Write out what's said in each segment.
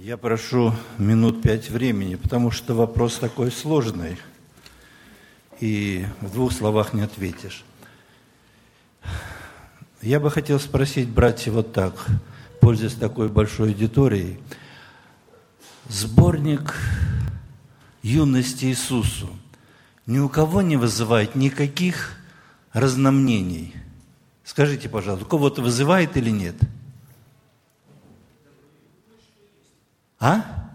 Я прошу минут 5 времени, потому что вопрос такой сложный, и в 2 словах не ответишь. Я бы хотел спросить, братья, вот так, пользуясь такой большой аудиторией. Сборник «Юности Иисусу» ни у кого не вызывает никаких разномнений? Скажите, пожалуйста, у кого-то вызывает или нет? А?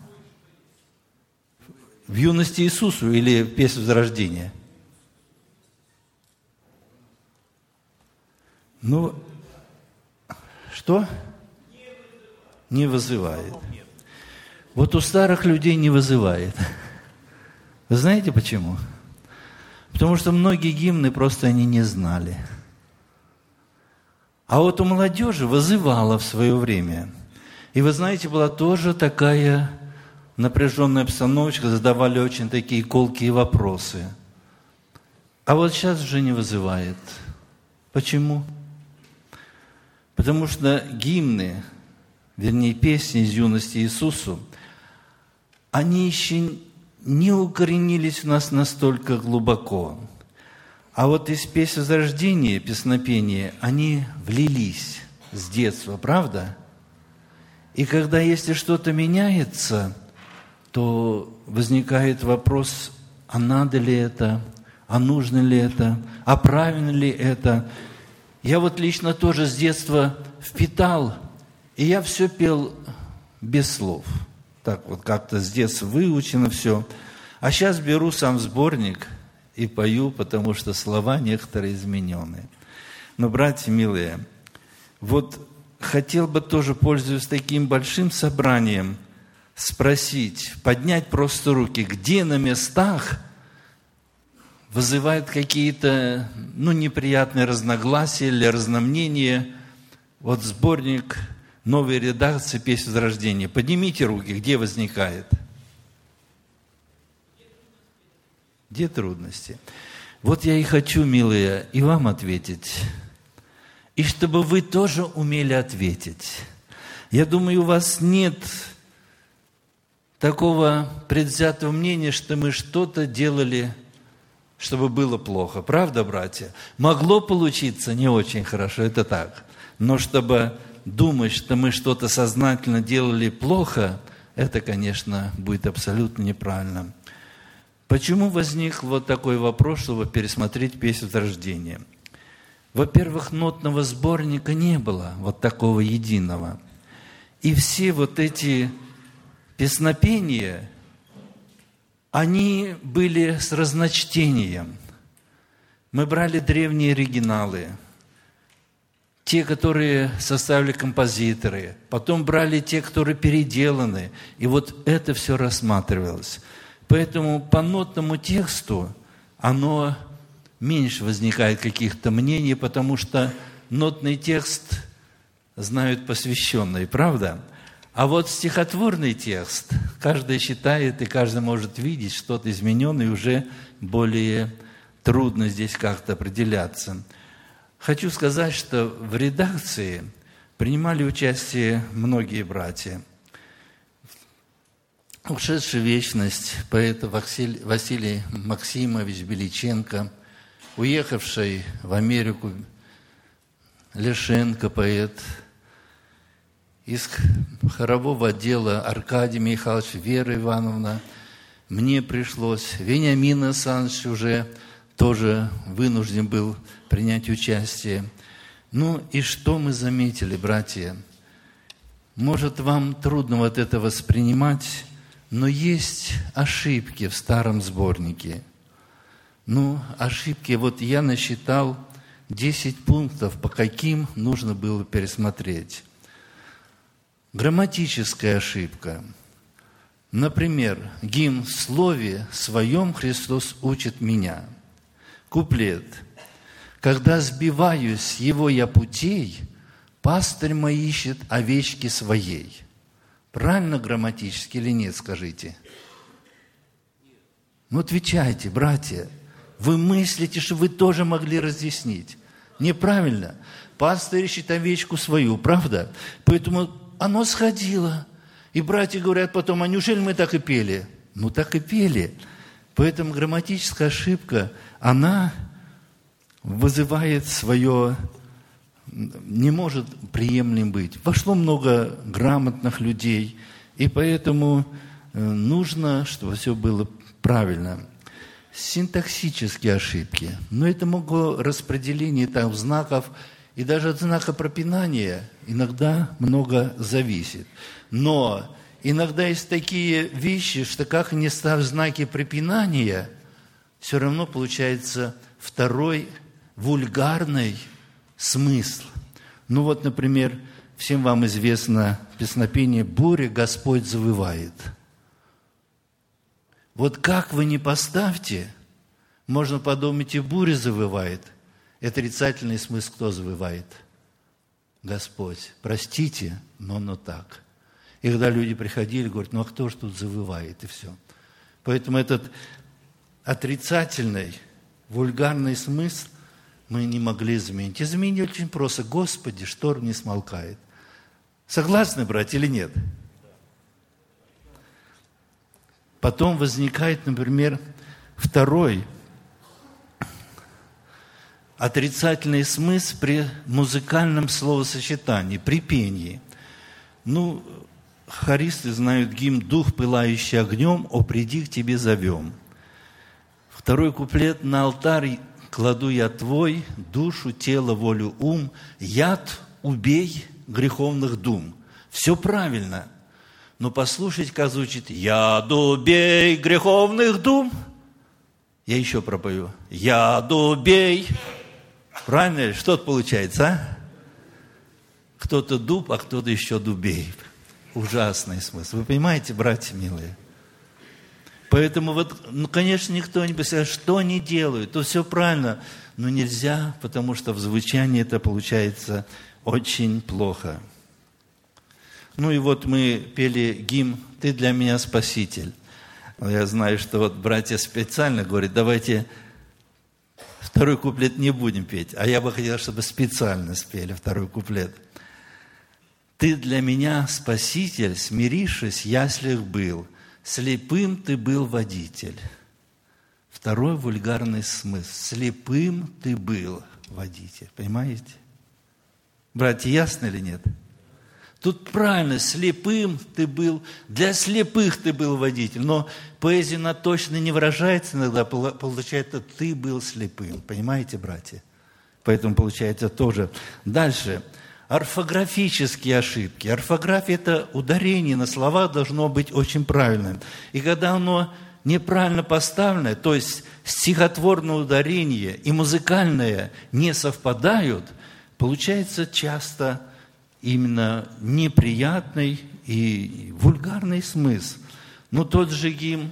В «Юности Иисусу» или в «Песнь Возрождения»? Ну, что? Не вызывает. Вот у старых людей не вызывает. Вы знаете почему? Потому что многие гимны просто они не знали. А вот у молодежи вызывало в свое время. И вы знаете, была тоже такая напряженная обстановочка, задавали очень такие колкие вопросы. А вот сейчас уже не вызывает. Почему? Потому что гимны, вернее, песни из «Юности Иисусу», они еще не укоренились у нас настолько глубоко. А вот из «Песни Возрождения», песнопения, они влились с детства, правда? И когда, если что-то меняется, то возникает вопрос, а надо ли это, а нужно ли это, а правильно ли это. Я вот лично тоже с детства впитал, и я все пел без слов. Так вот как-то с детства выучено все. А сейчас беру сам сборник и пою, потому что слова некоторые изменены. Но, братья милые, вот хотел бы тоже, пользуясь таким большим собранием, спросить, поднять просто руки, где на местах вызывает какие-то, неприятные разногласия или разномнения. Вот сборник новой редакции «Песнь Возрождения». Поднимите руки, где возникает? Где трудности? Вот я и хочу, милые, и вам ответить. И чтобы вы тоже умели ответить. Я думаю, у вас нет такого предвзятого мнения, что мы что-то делали, чтобы было плохо. Правда, братья? Могло получиться не очень хорошо, это так. Но чтобы думать, что мы что-то сознательно делали плохо, это, конечно, будет абсолютно неправильно. Почему возник вот такой вопрос, чтобы пересмотреть «Песнь Возрождения»? Во-первых, нотного сборника не было, вот такого единого. И все вот эти песнопения, они были с разночтением. Мы брали древние оригиналы, те, которые составили композиторы, потом брали те, которые переделаны, и вот это все рассматривалось. Поэтому по нотному тексту оно меньше возникает каких-то мнений, потому что нотный текст знают посвященные, правда? А вот стихотворный текст каждый считает, и каждый может видеть что-то измененное, и уже более трудно здесь как-то определяться. Хочу сказать, что в редакции принимали участие многие братья. Ушедший в вечность поэт Василий Максимович Беличенко, уехавший в Америку Лешенко, поэт, из хорового отдела Аркадий Михайлович, Вера Ивановна. Мне пришлось, Вениамин Александрович уже тоже вынужден был принять участие. И что мы заметили, братья? Может, вам трудно вот это воспринимать, но есть ошибки в старом сборнике. Ошибки, вот я насчитал 10 пунктов, по каким нужно было пересмотреть. Грамматическая ошибка. Например, гимн «В слове своем Христос учит меня». Куплет. «Когда сбиваюсь его я путей, пастырь мой ищет овечки своей». Правильно грамматически или нет, скажите? Отвечайте, братья. Вы мыслите, что вы тоже могли разъяснить. Неправильно. Пастырь ищет овечку свою, правда? Поэтому оно сходило. И братья говорят потом, а неужели мы так и пели? Ну, так и пели. Поэтому грамматическая ошибка, она вызывает свое, не может приемлем быть. Вошло много грамотных людей, и поэтому нужно, чтобы все было правильно. Синтаксические ошибки. Но это могло распределение там знаков, и даже от знака пропинания иногда много зависит. Но иногда есть такие вещи, что как не став знаки препинания, все равно получается второй вульгарный смысл. Ну вот, например, всем вам известно песнопение «Буря Господь завывает». Вот как вы не поставьте, можно подумать, и буря завывает. Отрицательный смысл кто завывает? Господь. Простите, но так. И когда люди приходили, говорят, ну а кто же тут завывает? И все. Поэтому этот отрицательный, вульгарный смысл мы не могли изменить. Изменить очень просто. Господи, шторм не смолкает. Согласны, братья, или нет? Потом возникает, например, второй отрицательный смысл при музыкальном словосочетании, при пении. Ну, хористы знают гимн «Дух, пылающий огнем, о, приди к тебе зовем». Второй куплет: «На алтарь кладу я твой, душу, тело, волю, ум, яд убей греховных дум». Все правильно. Но послушайте, как звучит: «Яд убей греховных дум». Я еще пропою: «Яд убей». Правильно ли? Что-то получается, а? Кто-то дуб, а кто-то еще дубей. Ужасный смысл. Вы понимаете, братья милые? Поэтому вот, ну, конечно, никто не представляет, что они делают. То все правильно, но нельзя, потому что в звучании это получается очень плохо. Ну и вот мы пели гимн «Ты для меня спаситель». Я знаю, что вот братья специально говорят, давайте второй куплет не будем петь. А я бы хотел, чтобы специально спели второй куплет. «Ты для меня спаситель, смирившись, яслях был, слепым ты был водитель». Второй вульгарный смысл. Слепым ты был водитель. Понимаете? Братья, ясно или нет? Тут правильно, слепым ты был, для слепых ты был водитель. Но поэзия она точно не выражается иногда, получается, ты был слепым. Понимаете, братья? Поэтому получается тоже. Дальше. Орфографические ошибки. Орфография – это ударение на слова должно быть очень правильным. И когда оно неправильно поставлено, то есть стихотворное ударение и музыкальное не совпадают, получается часто именно неприятный и вульгарный смысл. Но тот же гимн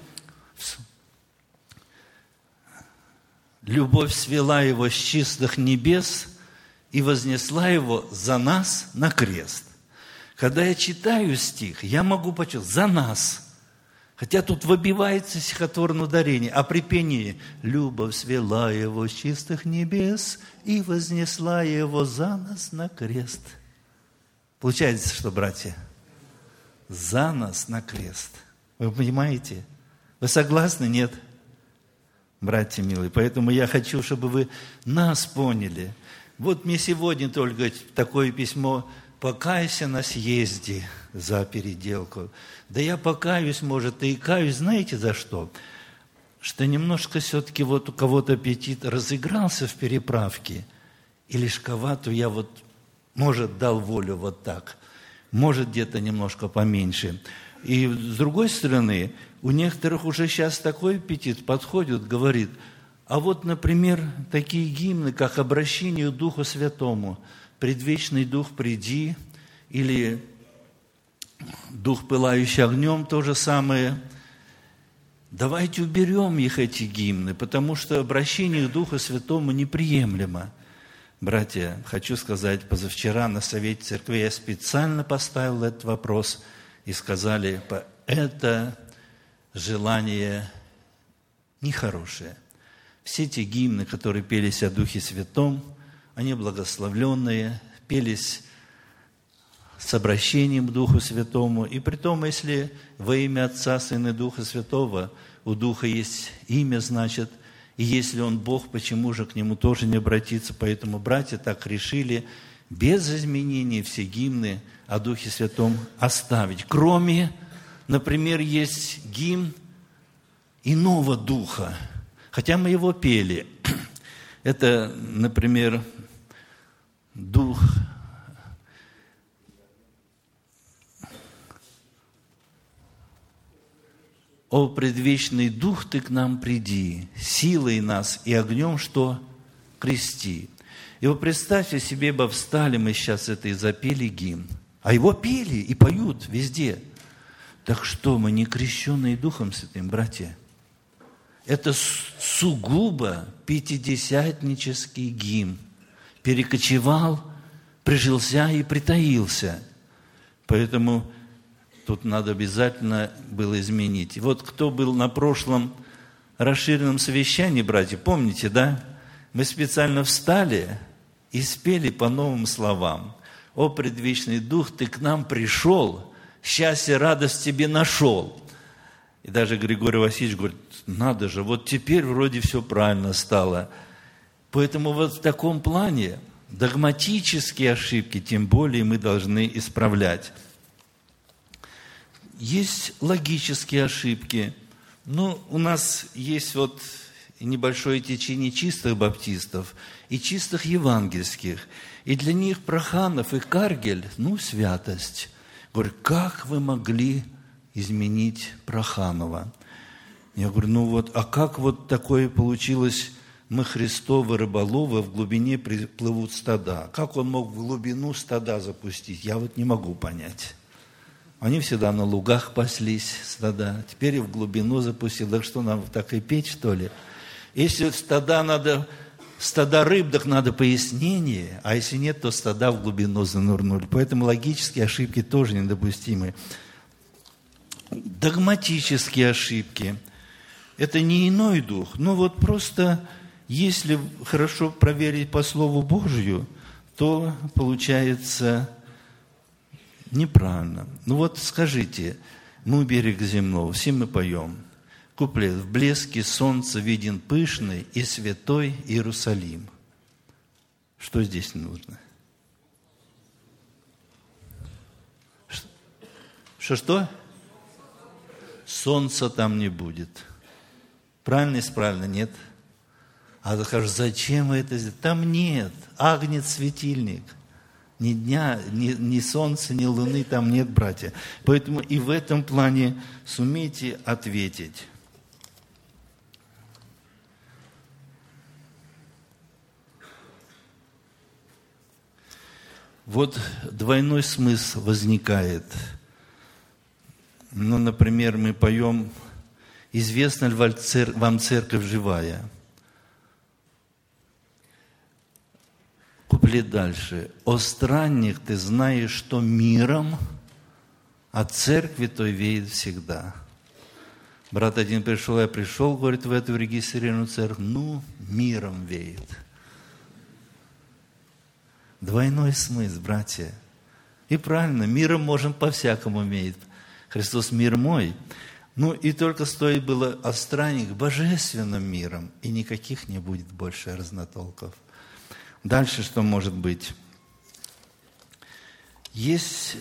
«Любовь свела его с чистых небес и вознесла его за нас на крест». Когда я читаю стих, я могу почувствовать «за нас». Хотя тут выбивается стихотворное ударение, а при пении «Любовь свела его с чистых небес и вознесла его за нас на крест». Получается, что, братья, за нас на крест. Вы понимаете? Вы согласны? Нет? Братья милые, поэтому я хочу, чтобы вы нас поняли. Вот мне сегодня только такое письмо: «Покайся на съезде за переделку». Да я покаюсь, может, и каюсь, знаете за что? Что немножко все-таки вот у кого-то аппетит разыгрался в переправке, и лишковату я вот, может, дал волю вот так, может, где-то немножко поменьше. И с другой стороны, у некоторых уже сейчас такой аппетит подходит, говорит, а вот, например, такие гимны, как «Обращение к Духу Святому», «Предвечный Дух, приди», или «Дух, пылающий огнем», то же самое. Давайте уберем их, эти гимны, потому что обращение к Духу Святому неприемлемо. Братья, хочу сказать, позавчера на Совете Церкви я специально поставил этот вопрос, и сказали, это желание нехорошее. Все те гимны, которые пелись о Духе Святом, они благословленные, пелись с обращением к Духу Святому. И при том, если во имя Отца, Сына и Духа Святого, у Духа есть имя, значит, и если Он Бог, почему же к Нему тоже не обратиться? Поэтому братья так решили без изменений все гимны о Духе Святом оставить. Кроме, например, есть гимн иного духа, хотя мы его пели. Это, например, дух «О предвечный Дух, Ты к нам приди, силой нас и огнем, что крести». И вы представьте себе, бы встали мы сейчас это и запели гимн. А его пели и поют везде. Так что, мы не крещенные Духом Святым, братья? Это сугубо пятидесятнический гимн. Перекочевал, прижился и притаился. Поэтому тут надо обязательно было изменить. И вот кто был на прошлом расширенном совещании, братья, помните, да? Мы специально встали и спели по новым словам. «О, предвечный Дух, Ты к нам пришел, счастье, радость Тебе нашел». И даже Григорий Васильевич говорит, надо же, вот теперь вроде все правильно стало. Поэтому вот в таком плане догматические ошибки, тем более мы должны исправлять. Есть логические ошибки. Ну, у нас есть вот небольшое течение чистых баптистов и чистых евангельских. И для них Проханов и Каргель, святость. Говорю, как вы могли изменить Проханова? Я говорю, а как вот такое получилось? Мы Христовы рыболовы, в глубине плывут стада. Как он мог в глубину стада запустить? Я вот не могу понять. Они всегда на лугах паслись, стада. Теперь и в глубину запустил. Так что нам так и петь, что ли? Если стада рыб, так надо пояснение, а если нет, то стада в глубину занырнули. Поэтому логические ошибки тоже недопустимы. Догматические ошибки – это не иной дух, но вот просто если хорошо проверить по Слову Божию, то получается неправильно. Скажите, мы берег земного, все мы поем. Куплет. В блеске солнца виден пышный и святой Иерусалим. Что здесь нужно? Что? Солнца там не будет. Правильно, исправильно? Нет. А ты скажешь, зачем вы это сделали? Там нет. Агнец, светильник. Ни дня, ни солнца, ни луны там нет, братья. Поэтому и в этом плане сумейте ответить. Вот двойной смысл возникает. Например, мы поем «Известна ли вам церковь живая?» Куплет дальше. «О странник, ты знаешь, что миром от церкви той веет всегда». Брат один пришел, я пришел, говорит, в эту регистрированную церковь, миром веет. Двойной смысл, братья. И правильно, миром можем по-всякому иметь. Христос мир мой. И только стоит было о странник божественным миром, и никаких не будет больше разнотолков. Дальше что может быть? Есть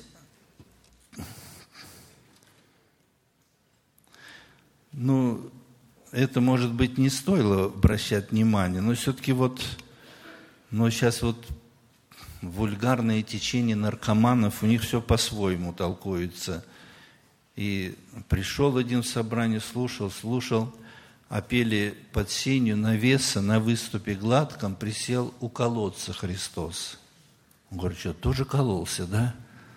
это, может быть, не стоило обращать внимание, но все-таки сейчас вульгарное течение наркоманов, у них все по-своему толкуется. И пришел один в собрание, слушал, а пели под сенью навеса на выступе гладком присел у колодца Христос. Он говорит, что, тоже кололся, да?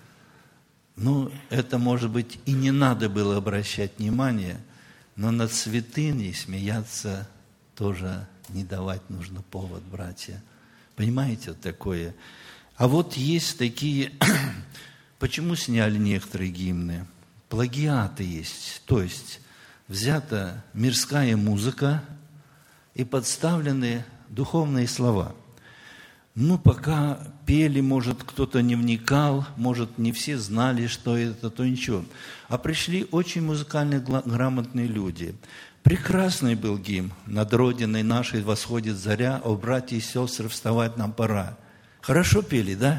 Это, может быть, и не надо было обращать внимание, но над святыней смеяться тоже не давать нужно повод, братья. Понимаете, вот такое? А вот есть такие... Почему сняли некоторые гимны? Плагиаты есть. То есть взята мирская музыка и подставлены духовные слова. Ну, пока пели, может, кто-то не вникал, может, не все знали, что это, то ничего. А пришли очень музыкально грамотные люди. Прекрасный был гимн. «Над Родиной нашей восходит заря, о, братья и сестры, вставать нам пора». Хорошо пели, да?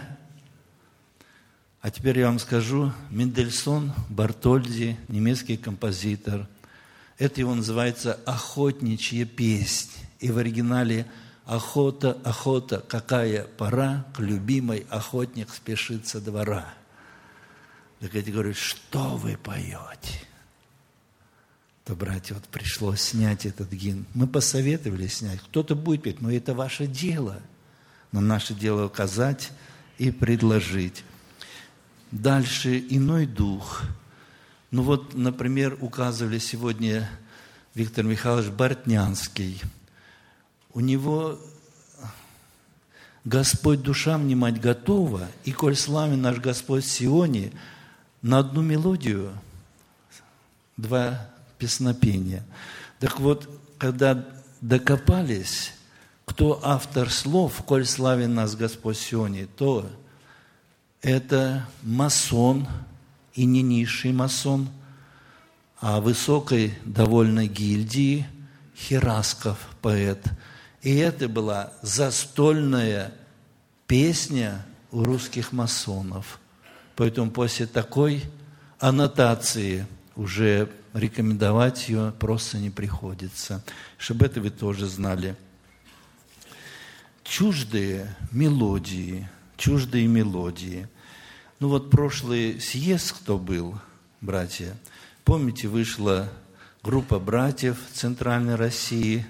А теперь я вам скажу, Мендельсон, Бартольди, немецкий композитор, это его называется «Охотничья песнь». И в оригинале «Охота, охота, какая пора, к любимой охотник спешит со двора». Так я тебе говорю, что вы поете? То, братья, вот пришлось снять этот гимн. Мы посоветовали снять. Кто-то будет петь, но это ваше дело. Но наше дело указать и предложить. Дальше иной дух. Ну вот, например, указывали сегодня Виктор Михайлович Бортнянский. У него Господь душа внимать готова, и коль славен наш Господь в Сионе, на одну мелодию 2 песнопения. Так вот, когда докопались, кто автор слов, коль славен нас Господь в Сионе, то это масон, и не низший масон, а высокой довольно гильдии Херасков, поэт. И это была застольная песня у русских масонов. Поэтому после такой аннотации уже рекомендовать ее просто не приходится. Чтобы это вы тоже знали. Чуждые мелодии. Ну вот прошлый съезд, кто был, братья, помните, вышла группа братьев Центральной России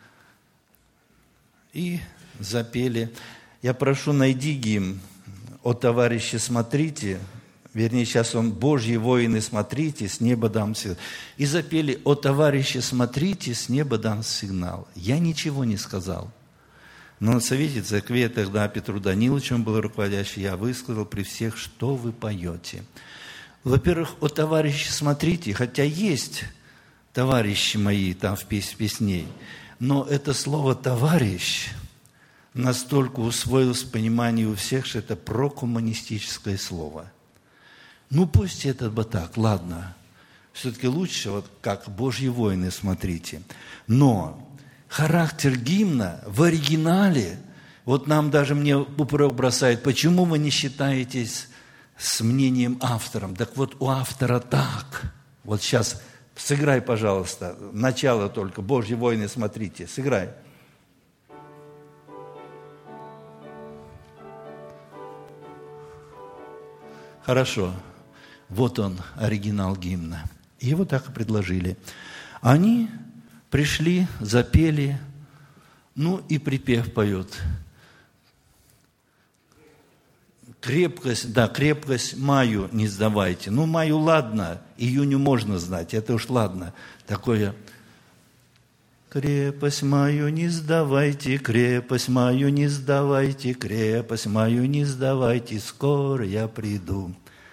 и запели. Я прошу, найди гимн «О, товарищи, смотрите», вернее, сейчас он «Божьи воины, смотрите, с неба дам сигнал». И запели «О, товарищи, смотрите, с неба дам сигнал». Я ничего не сказал. Но на совете церкви тогда Петру Даниловичу был руководящий, я высказал при всех, что вы поете. Во-первых, «О, товарищи, смотрите», хотя есть товарищи мои там в песней, но это слово «товарищ» настолько усвоилось в понимании у всех, что это прокоммунистическое слово. Ну, пусть это бы так, ладно. Все-таки лучше, вот как «Божьи воины, смотрите». Но характер гимна в оригинале, вот нам даже мне упрек бросает, почему вы не считаетесь с мнением автором? Так вот, у автора так. Вот сейчас сыграй, пожалуйста, начало только, «Божьи воины, смотрите», сыграй. Хорошо. Вот он, оригинал гимна. Его так и предложили. Они пришли, запели, ну и припев поет. Крепкость маю не сдавайте. Ну, маю ладно, июню можно сдать, это уж ладно. Такое: крепость мою не сдавайте, крепость мою не сдавайте, крепость мою не сдавайте, скоро я приду.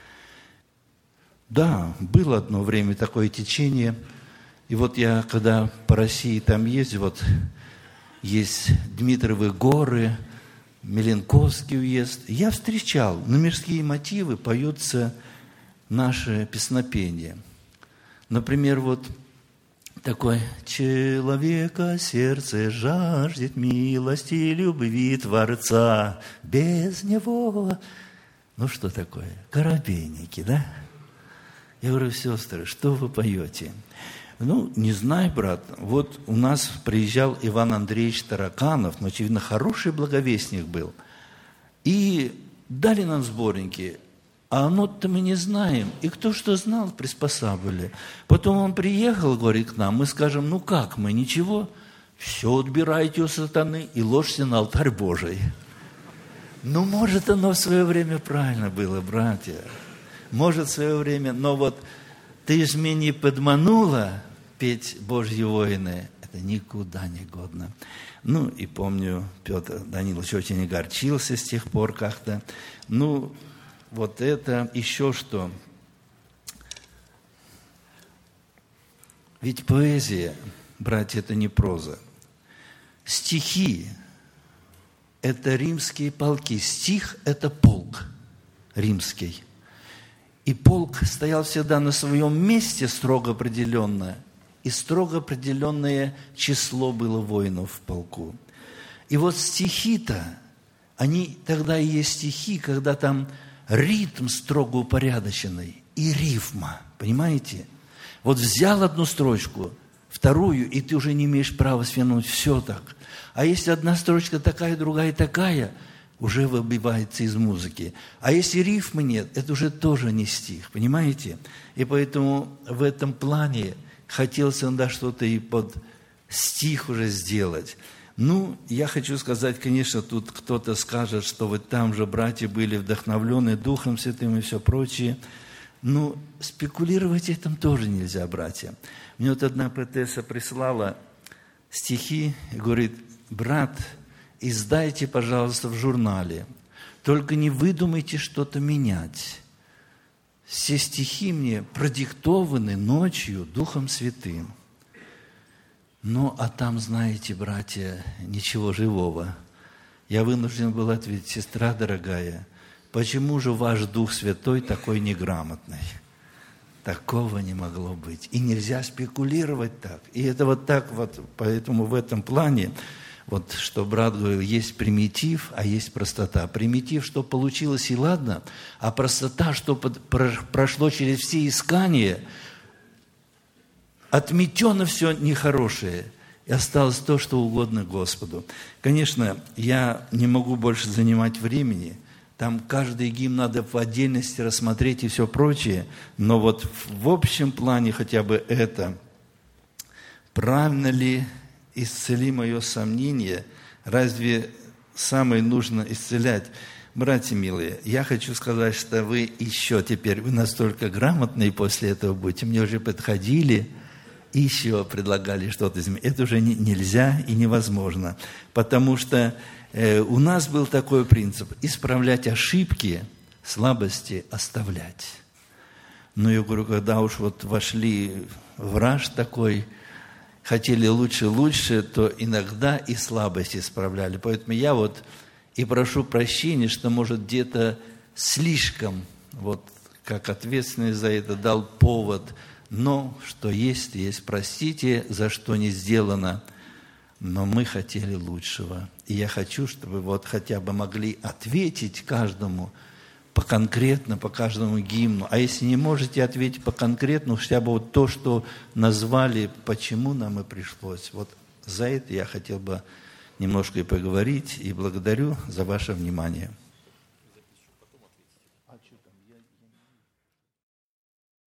Да, было одно время такое течение. И вот я, когда по России там ездил, вот есть Дмитровы горы, Меленковский уезд, я встречал, на мирские мотивы поются наши песнопения. Например, вот такой: «Человека сердце жаждет милости и любви Творца, без него...» Ну, что такое? Коробейники, да? Я говорю: сестры, что вы поете? Ну, не знаю, брат. Вот у нас приезжал Иван Андреевич Тараканов, но, очевидно, хороший благовестник был. И дали нам сборники, а оно-то мы не знаем. И кто что знал, приспосабливали. Потом он приехал, говорит, к нам, мы скажем: ну как мы, ничего? Все отбирайте у сатаны и ложьте на алтарь Божий. Ну, может, оно в свое время правильно было, братья. Может, в свое время, но вот ты ж меня не подманула петь «Божьи воины», это никуда не годно. Ну, и помню, Петр Данилович очень огорчился с тех пор как-то. Ну, вот это еще что. Ведь поэзия, братья, это не проза. Стихи это римские полки. Стих – это полк римский. И полк стоял всегда на своем месте строго определенное, и строго определенное число было воинов в полку. И вот стихи-то, они тогда и есть стихи, когда там ритм строго упорядоченный и рифма, понимаете? Вот взял одну строчку, вторую, и ты уже не имеешь права свернуть, все так. А если одна строчка такая, другая такая, уже выбивается из музыки. А если рифмы нет, это уже тоже не стих, понимаете? И поэтому в этом плане хотелось иногда что-то и под стих уже сделать. Ну, я хочу сказать, конечно, тут кто-то скажет, что вы там же, братья, были вдохновлены Духом Святым и все прочее. Ну, спекулировать этим тоже нельзя, братья. Мне вот одна поэтесса прислала стихи и говорит: брат, издайте, пожалуйста, в журнале. Только не выдумайте что-то менять. Все стихи мне продиктованы ночью Духом Святым. Ну, а там, знаете, братья, ничего живого. Я вынужден был ответить: сестра дорогая, почему же ваш Дух Святой такой неграмотный? Такого не могло быть. И нельзя спекулировать так. И это вот так вот, поэтому в этом плане, вот что брат говорил, есть примитив, а есть простота. Примитив, что получилось, и ладно, а простота, что прошло через все искания, отметено все нехорошее, и осталось то, что угодно Господу. Конечно, я не могу больше занимать времени, там каждый гимн надо в отдельности рассмотреть и все прочее, но вот в общем плане хотя бы это, правильно ли исцели мое сомнение, разве самое нужно исцелять? Братья милые, я хочу сказать, что вы еще теперь, вы настолько грамотные после этого будете, мне уже подходили и еще предлагали что-то изменить. Это уже нельзя и невозможно, потому что у нас был такой принцип – исправлять ошибки, слабости оставлять. Но я говорю, когда уж вот вошли в раж такой, хотели лучше, то иногда и слабости исправляли. Поэтому я вот и прошу прощения, что, может, где-то слишком, вот как ответственный за это, дал повод, но что есть, есть. Простите, за что не сделано, но мы хотели лучшего. И я хочу, чтобы вот хотя бы могли ответить каждому по каждому гимну. А если не можете ответить по конкретному, хотя бы вот то, что назвали, почему нам и пришлось. Вот за это я хотел бы немножко и поговорить, и благодарю за ваше внимание.